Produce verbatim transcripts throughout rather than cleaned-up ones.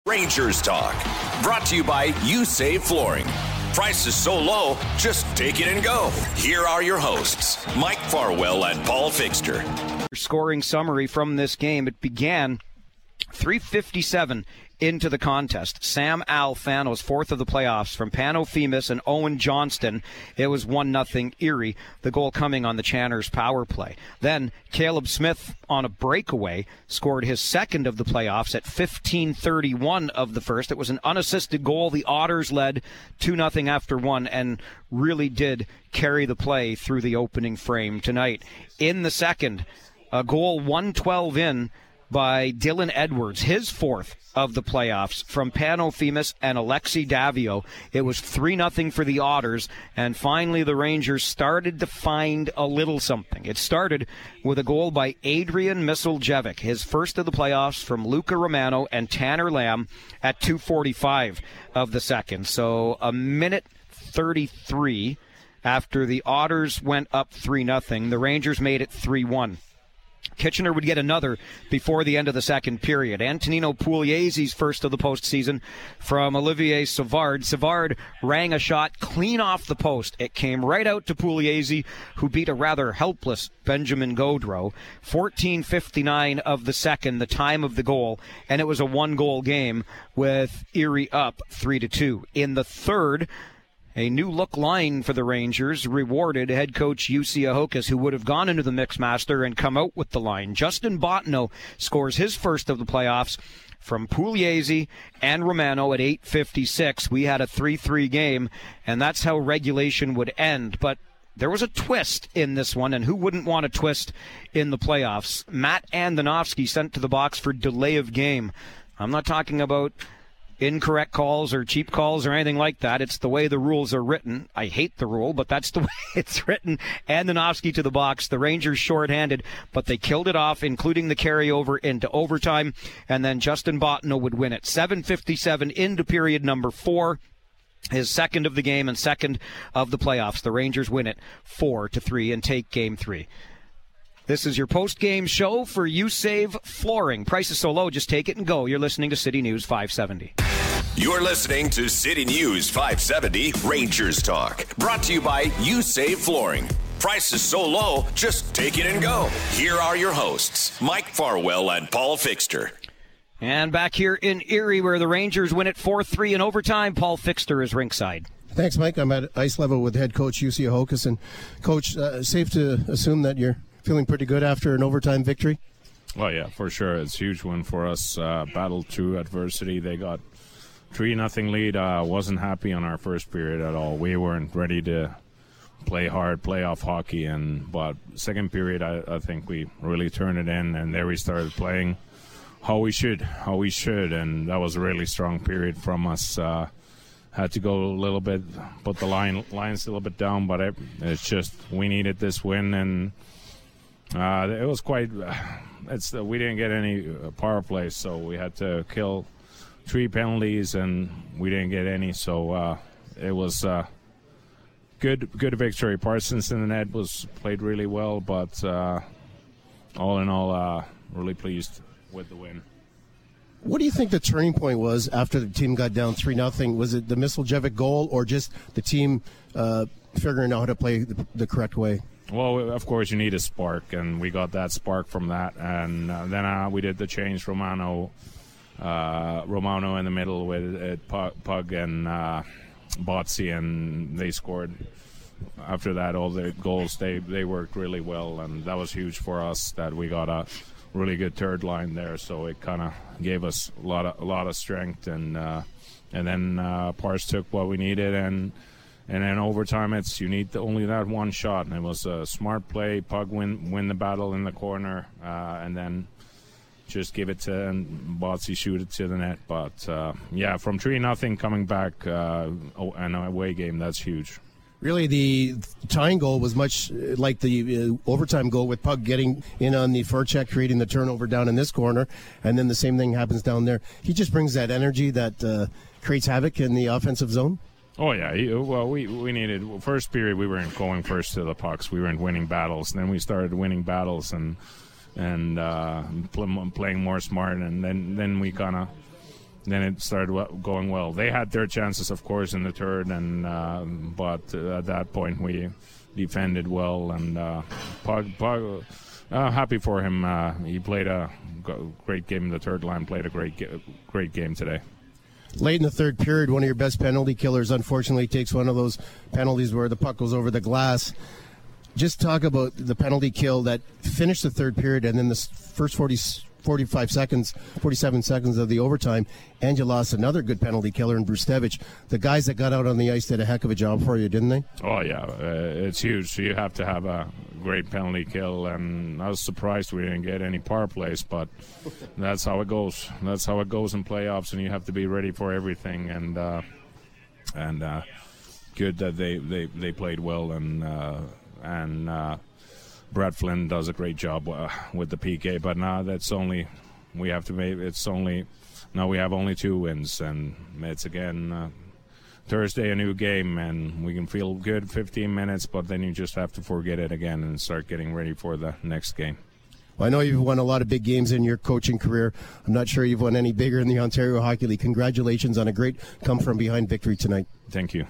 Rangers Talk, brought to you by You Save Flooring. Prices so low, just take it and go. Here are your hosts, Mike Farwell and Paul Fixter. Scoring summary from this game. It began three fifty-seven into the contest. Sam Alfano's fourth of the playoffs from Pano Femis and Owen Johnston. It was one nothing Erie, the goal coming on the Channers power play. Then Caleb Smith on a breakaway scored his second of the playoffs at fifteen thirty-one of the first. It was an unassisted goal. The Otters led two nothing after one and really did carry the play through the opening frame tonight. In the second, a goal one twelve in by Dylan Edwards, his fourth of the playoffs from Pano Femis and Alexi Davio. It was three nothing for the Otters, and finally the Rangers started to find a little something. It started with a goal by Adrian Miseljevic, his first of the playoffs from Luca Romano and Tanner Lamb at two forty-five of the second. So a minute thirty-three after the Otters went up three nothing, the Rangers made it three one. Kitchener would get another before the end of the second period. Antonino Pugliesi's first of the postseason from Olivier Savard. Savard rang a shot clean off the post. It came right out to Pugliesi, who beat a rather helpless Benjamin Gaudreau. fourteen fifty-nine of the second, the time of the goal, and it was a one-goal game with Erie up three to two. In the third, a new look line for the Rangers rewarded head coach Jussi Ahokas, who would have gone into the Mixmaster and come out with the line. Justin Botno scores his first of the playoffs from Pugliesi and Romano at eight fifty-six. We had a three three game, and that's how regulation would end. But there was a twist in this one, and who wouldn't want a twist in the playoffs? Matt Andonovski sent to the box for delay of game. I'm not talking about incorrect calls or cheap calls or anything like that. It's the way the rules are written. I hate the rule, but that's the way it's written. Andonovski to the box. The Rangers shorthanded, but they killed it off, including the carryover into overtime, and then Justin Botno would win it. seven fifty-seven into period number four. His second of the game and second of the playoffs. The Rangers win it four to three and take game three. This is your post-game show for You Save Flooring. Prices so low, just take it and go. You're listening to City News five seventy. You're listening to City News five seventy Rangers Talk, brought to you by You Save Flooring. Prices so low, just take it and go. Here are your hosts, Mike Farwell and Paul Fixter. And back here in Erie, where the Rangers win it four three in overtime, Paul Fixter is ringside. Thanks, Mike. I'm at ice level with head coach Jussi Ahokas. And, Coach, uh, safe to assume that you're feeling pretty good after an overtime victory? Well, yeah, for sure. It's a huge win for us. Uh, battled through adversity. They got three nothing lead. Uh, wasn't happy on our first period at all. We weren't ready to play hard, playoff hockey. And but second period, I, I think we really turned it in, and there we started playing how we should, how we should. And that was a really strong period from us. Uh, had to go a little bit, put the line lines a little bit down, but it, it's just we needed this win, and Uh, it was quite. Uh, it's uh, we didn't get any uh, power plays, so we had to kill three penalties, and we didn't get any. So uh, it was uh, good. Good victory. Parsons in the net was played really well, but uh, all in all, uh, really pleased with the win. What do you think the turning point was after the team got down three nothing? Was it the Miseljevic goal, or just the team uh, figuring out how to play the, the correct way? Well, of course, you need a spark, and we got that spark from that. And uh, then uh, we did the change, Romano uh, Romano in the middle with uh, Pug, Pug and uh, Botsy, and they scored. After that, all the goals, they, they worked really well, and that was huge for us that we got a really good third line there. So it kind of gave us a lot of, a lot of strength, and uh, and then uh, Pars took what we needed, and And in overtime, it's you need the, only that one shot, and it was a smart play. Pug win win the battle in the corner, uh, and then just give it to and Botsy shoot it to the net. But uh, yeah, from three nothing coming back, uh, an away game, that's huge. Really, the tying goal was much like the uh, overtime goal, with Pug getting in on the forecheck, creating the turnover down in this corner, and then the same thing happens down there. He just brings that energy that uh, creates havoc in the offensive zone. Oh, yeah. He, well, we, we needed – first period, we weren't going first to the pucks. We weren't winning battles. And then we started winning battles and and uh, pl- playing more smart. And then, then we kind of then it started going well. They had their chances, of course, in the third, and uh, but uh, at that point we defended well, and uh, Pug, Pug, uh, happy for him. Uh, he played a great game in the third line, played a great, great game today. Late in the third period, one of your best penalty killers unfortunately takes one of those penalties where the puck goes over the glass. Just talk about the penalty kill that finished the third period, and then the first forty, forty-five seconds, forty-seven seconds of the overtime, and you lost another good penalty killer in Brustevich. The guys that got out on the ice did a heck of a job for you, didn't they? Oh, yeah. Uh, it's huge. You have to have a great penalty kill, and I was surprised we didn't get any power plays, but that's how it goes. That's how it goes in playoffs, and you have to be ready for everything, and uh, and uh, good that they, they, they played well, and uh, and uh, Brad Flynn does a great job uh, with the P K, but now that's only, we have to make, it's only, now we have only two wins, and it's again uh, Thursday, a new game, and we can feel good fifteen minutes, but then you just have to forget it again and start getting ready for the next game. Well, I know you've won a lot of big games in your coaching career. I'm not sure you've won any bigger in the Ontario Hockey League. Congratulations on a great come-from-behind victory tonight. Thank you.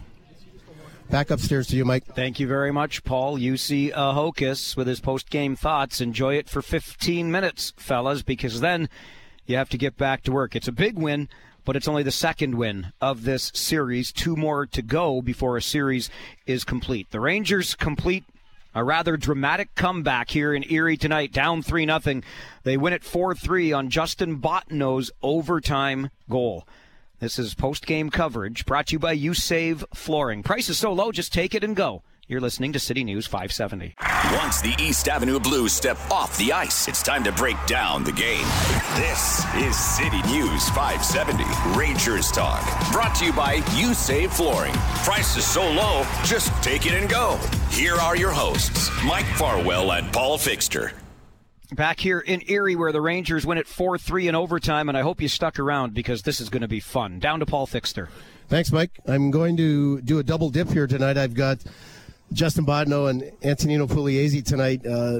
Back upstairs to you, Mike. Thank you very much, Paul. U C Ahokas with his post-game thoughts. Enjoy it for fifteen minutes, fellas, because then you have to get back to work. It's a big win, but it's only the second win of this series. Two more to go before a series is complete. The Rangers complete a rather dramatic comeback here in Erie tonight, down three nothing. They win it four three on Justin Bottonau's overtime goal. This is post-game coverage brought to you by YouSave Flooring. Price is so low, just take it and go. You're listening to City News five seventy. Once the East Avenue Blues step off the ice, it's time to break down the game. This is City News five seventy, Rangers Talk. Brought to you by YouSave Flooring. Price is so low, just take it and go. Here are your hosts, Mike Farwell and Paul Fixter. Back here in Erie where the Rangers win it four three in overtime, and I hope you stuck around because this is going to be fun. Down to Paul Fixter. Thanks, Mike. I'm going to do a double dip here tonight. I've got Justin Bottonau and Antonino Pugliese tonight. Uh,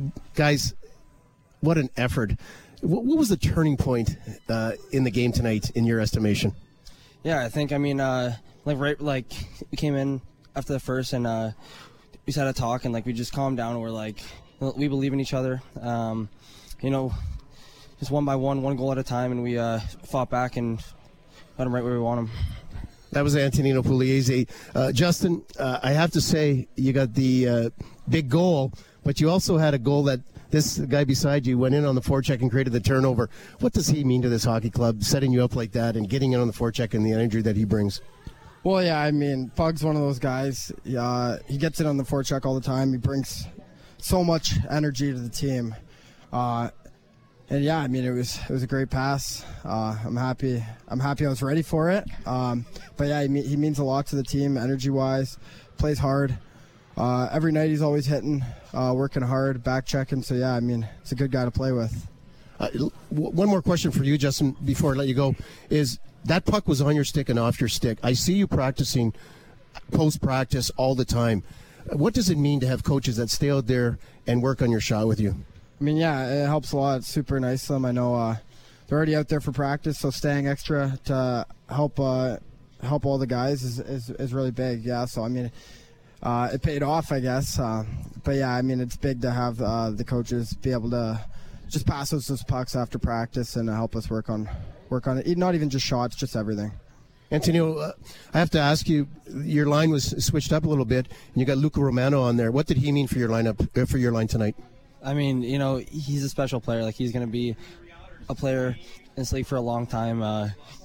guys, what an effort. What, what was the turning point uh, in the game tonight, in your estimation? Yeah, I think, I mean, uh, like, right, like, we came in after the first, and uh, we just had a talk, and, like, we just calmed down, and we're like, we believe in each other. Um, you know, just one by one, one goal at a time, and we uh, fought back and got them right where we want them. That was Antonino Pugliese. Uh, Justin, uh, I have to say, you got the uh, big goal, but you also had a goal that this guy beside you went in on the forecheck and created the turnover. What does he mean to this hockey club, setting you up like that and getting in on the forecheck and the energy that he brings? Well, yeah, I mean, Pug's one of those guys. Uh, he gets it on the forecheck all the time. He brings so much energy to the team. Uh, and yeah, I mean, it was it was a great pass. Uh, I'm happy. I'm happy I was ready for it. Um, but yeah, he, he means a lot to the team, energy-wise. Plays hard. Uh, every night he's always hitting, uh, working hard, back checking. So yeah, I mean, it's a good guy to play with. Uh, one more question for you, Justin, before I let you go, is that puck was on your stick and off your stick. I see you practicing post-practice all the time. What does it mean to have coaches that stay out there and work on your shot with you? I mean, yeah, it helps a lot. It's super nice of them. I know uh, they're already out there for practice, so staying extra to help uh, help all the guys is, is, is really big. Yeah, so I mean, uh, it paid off, I guess. Uh, but yeah, I mean, it's big to have uh, the coaches be able to just pass us those pucks after practice and help us work on work on it. Not even just shots, just everything. Antonio, uh, I have to ask you, your line was switched up a little bit, and you got Luca Romano on there. What did he mean for your lineup, uh, for your line tonight? I mean, you know, he's a special player. Like, he's going to be a player in this league for a long time. Uh,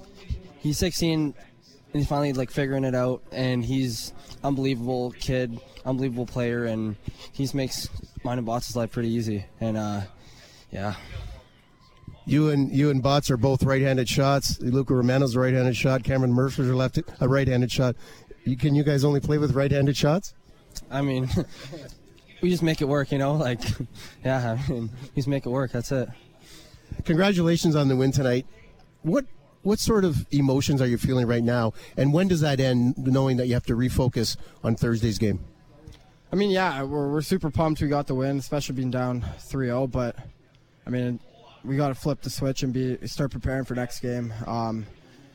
he's sixteen, and he's finally, like, figuring it out, and he's unbelievable kid, unbelievable player, and he makes mine and Bots' life pretty easy. And, uh, yeah. You and you and Bots are both right-handed shots. Luca Romano's a right-handed shot. Cameron Mercer's a left a right-handed shot. You, can you guys only play with right-handed shots? I mean, we just make it work, you know. Like, yeah, I mean, we just make it work. That's it. Congratulations on the win tonight. What what sort of emotions are you feeling right now, and when does that end, knowing that you have to refocus on Thursday's game? I mean, yeah, we're we're super pumped we got the win, especially being down three oh. But I mean, we got to flip the switch and be start preparing for next game. Um,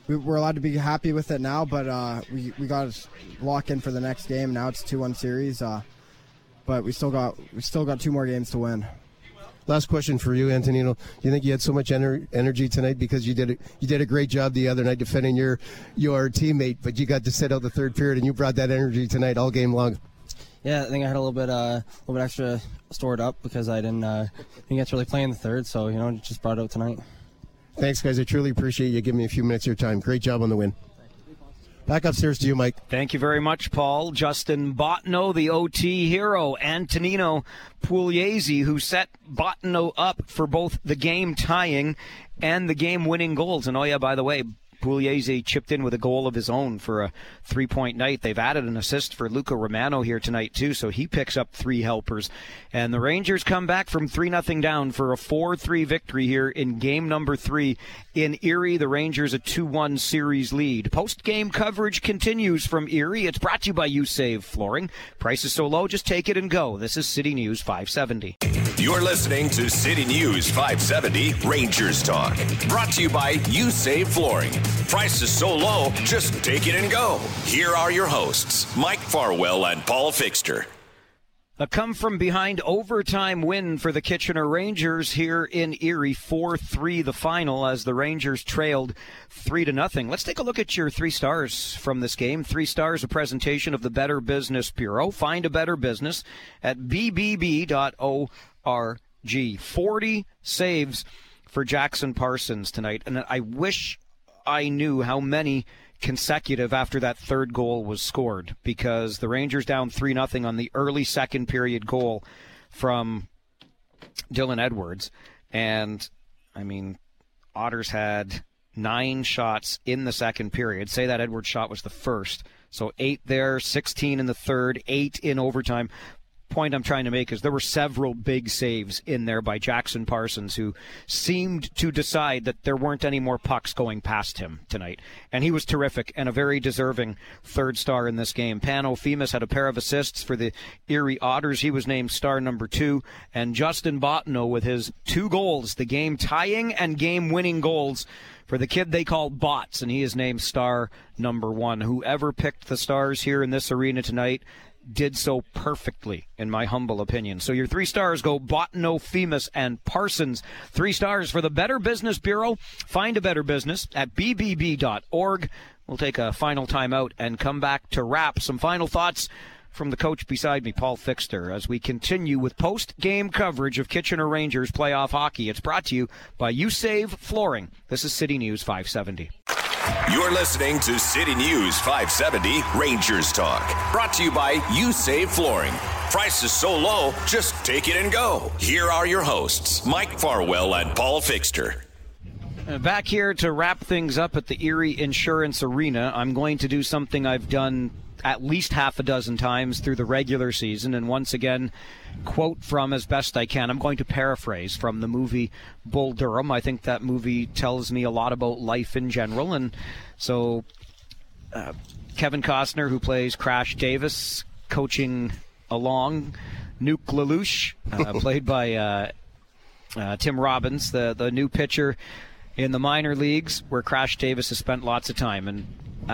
we, we're allowed to be happy with it now, but uh, we we got to lock in for the next game. Now it's a two one series, uh, but we still got we still got two more games to win. Last question for you, Antonino. Do you think you had so much ener- energy tonight because you did a, you did a great job the other night defending your your teammate, but you got to sit out the third period and you brought that energy tonight all game long? Yeah, I think I had a little bit, uh, a little bit extra stored up because I didn't, uh, didn't get to really play in the third. So you know, just brought it out tonight. Thanks, guys. I truly appreciate you giving me a few minutes of your time. Great job on the win. Back upstairs to you, Mike. Thank you very much, Paul. Justin Bottineau, the O T hero. Antonino Pugliese, who set Bottineau up for both the game tying and the game winning goals. And oh yeah, by the way, Pugliese chipped in with a goal of his own for a three-point night. They've added an assist for Luca Romano here tonight, too, so he picks up three helpers. And the Rangers come back from three nothing down for a four three victory here in game number three in Erie. The Rangers a two one series lead. Post-game coverage continues from Erie. It's brought to you by USave Flooring. Prices so low, just take it and go. This is City News five seventy. You're listening to City News five seventy Rangers Talk. Brought to you by USave Flooring. Prices so low, just take it and go. Here are your hosts, Mike Farwell and Paul Fixter. A come-from-behind overtime win for the Kitchener Rangers here in Erie, four three the final as the Rangers trailed three to nothing. Let's take a look at your three stars from this game. Three stars, a presentation of the Better Business Bureau. Find a better business at b b b dot org. forty saves for Jackson Parsons tonight, and I wish I knew how many consecutive after that third goal was scored, because the Rangers down three nothing on the early second period goal from Dylan Edwards. And, I mean, Otters had nine shots in the second period. Say that Edwards shot was the first. So eight there, sixteen in the third, eight in overtime. Point I'm trying to make is there were several big saves in there by Jackson Parsons, who seemed to decide that there weren't any more pucks going past him tonight. And he was terrific and a very deserving third star in this game. Pano Femis had a pair of assists for the Erie Otters. He was named star number two. And Justin Bottineau with his two goals, the game tying and game winning goals for the kid they call Bots, and he is named star number one. Whoever picked the stars here in this arena tonight did so perfectly, in my humble opinion. So your three stars go Bottineau, Femis, and Parsons. Three stars for the Better Business Bureau. Find a better business at b b b dot org. We'll take a final timeout and come back to wrap. Some final thoughts from the coach beside me, Paul Fixter, as we continue with post-game coverage of Kitchener Rangers playoff hockey. It's brought to you by USave Flooring. This is City News five seventy. You're listening to City News five seventy Rangers Talk. Brought to you by USave Flooring. Prices so low, just take it and go. Here are your hosts, Mike Farwell and Paul Fixter. Back here to wrap things up at the Erie Insurance Arena. I'm going to do something I've done at least half a dozen times through the regular season, and once again quote from as best I can. I'm going to paraphrase from the movie Bull Durham. I think that movie tells me a lot about life in general, and so uh, Kevin Costner, who plays Crash Davis, coaching along Nuke LaLoosh, uh, played by uh, uh, Tim Robbins, the, the new pitcher in the minor leagues, where Crash Davis has spent lots of time. And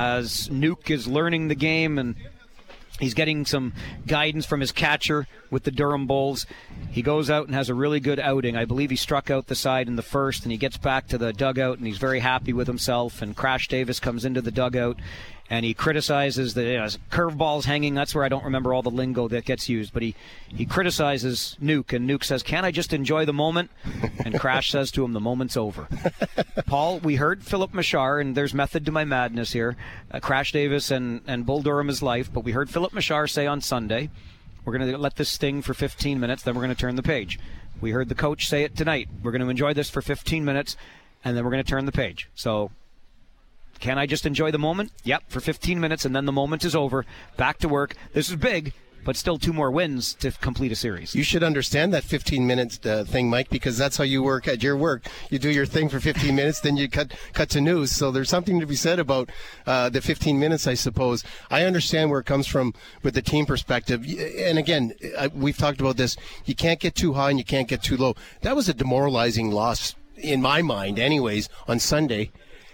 as Nuke is learning the game and he's getting some guidance from his catcher with the Durham Bulls, he goes out and has a really good outing. I believe he struck out the side in the first, and he gets back to the dugout, and he's very happy with himself. And Crash Davis comes into the dugout, and he criticizes the you know, curveballs hanging. That's where I don't remember all the lingo that gets used. But he, he criticizes Nuke, and Nuke says, "Can't I just enjoy the moment?" And Crash says to him, "The moment's over." Paul, we heard Philip Machar, and there's method to my madness here. Uh, Crash Davis and, and Bull Durham is life. But we heard Philip Machar say on Sunday, we're going to let this sting for fifteen minutes, then we're going to turn the page. We heard the coach say it tonight. We're going to enjoy this for fifteen minutes, and then we're going to turn the page. So can I just enjoy the moment? Yep, for fifteen minutes, and then the moment is over. Back to work. This is big, but still two more wins to complete a series. You should understand that fifteen minutes uh, thing, Mike, because that's how you work at your work. You do your thing for fifteen minutes, then you cut cut to news. So there's something to be said about uh, the fifteen minutes, I suppose. I understand where it comes from with the team perspective. And again, I, we've talked about this. You can't get too high and you can't get too low. That was a demoralizing loss, in my mind anyways, on Sunday.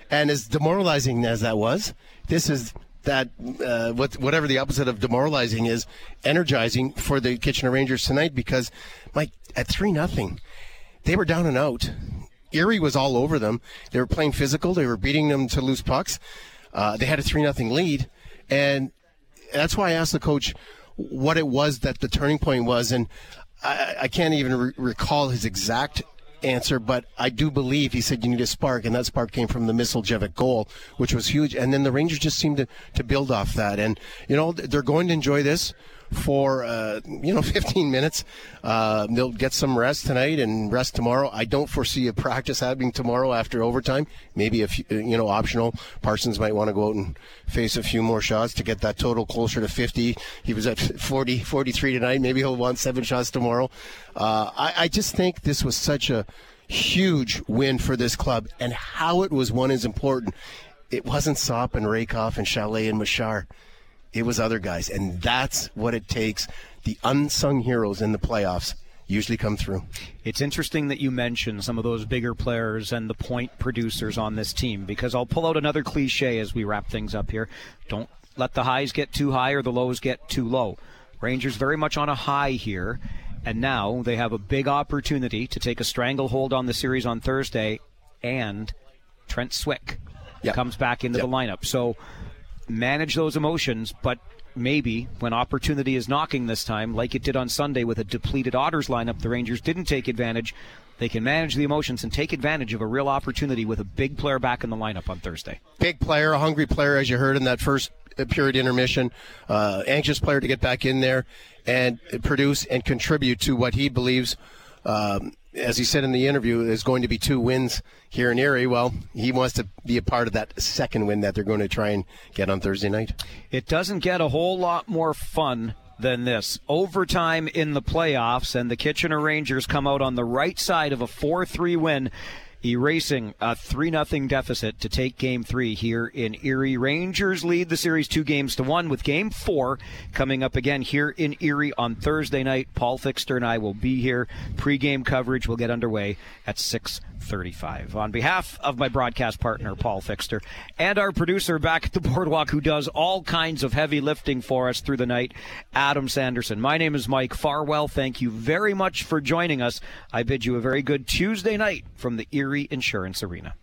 And as demoralizing as that was, this is that uh, what, whatever the opposite of demoralizing is, energizing for the Kitchener Rangers tonight, because, Mike, at three nothing, they were down and out. Erie was all over them. They were playing physical. They were beating them to loose pucks. Uh, they had a three nothing lead. And that's why I asked the coach what it was that the turning point was. And I, I can't even re- recall his exact answer, but I do believe he said you need a spark, and that spark came from the Misljevic goal, which was huge. And then the Rangers just seemed to, to build off that. And, you know, they're going to enjoy this for, uh, you know, fifteen minutes. Uh, they'll get some rest tonight and rest tomorrow. I don't foresee a practice happening tomorrow after overtime. Maybe, a few, you know, optional. Parsons might want to go out and face a few more shots to get that total closer to fifty. He was at forty, forty-three tonight. Maybe he'll want seven shots tomorrow. Uh, I, I just think this was such a huge win for this club, and how it was won is important. It wasn't Sop and Rakoff and Chalet and Machar. It was other guys, and that's what it takes. The unsung heroes in the playoffs usually come through. It's interesting that you mention some of those bigger players and the point producers on this team, because I'll pull out another cliche as we wrap things up here. Don't let the highs get too high or the lows get too low. Rangers very much on a high here, and now they have a big opportunity to take a stranglehold on the series on Thursday, and Trent Swick yep. comes back into yep. the lineup. So manage those emotions, but maybe when opportunity is knocking this time, like it did on Sunday with a depleted Otters lineup, the Rangers didn't take advantage. They can manage the emotions and take advantage of a real opportunity with a big player back in the lineup on Thursday. Big player, a hungry player, as you heard in that first period intermission. Uh, anxious player to get back in there and produce and contribute to what he believes, um, as he said in the interview, is going to be two wins here in Erie. Well, he wants to be a part of that second win that they're going to try and get on Thursday night. It doesn't get a whole lot more fun than this. Overtime in the playoffs, and the Kitchener Rangers come out on the right side of a four three win, erasing a three nothing deficit to take Game three here in Erie. Rangers lead the series two games to one, with Game four coming up again here in Erie on Thursday night. Paul Fixter and I will be here. Pre-game coverage will get underway at six thirty-five. On behalf of my broadcast partner, Paul Fixter, and our producer back at the Boardwalk, who does all kinds of heavy lifting for us through the night, Adam Sanderson. My name is Mike Farwell. Thank you very much for joining us. I bid you a very good Tuesday night from the Erie Insurance Arena.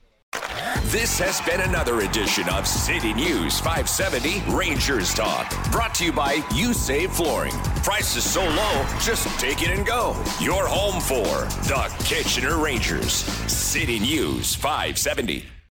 This has been another edition of City News five seventy Rangers Talk, brought to you by You Save Flooring. Prices so low, just take it and go. Your home for the Kitchener Rangers. City News five seventy.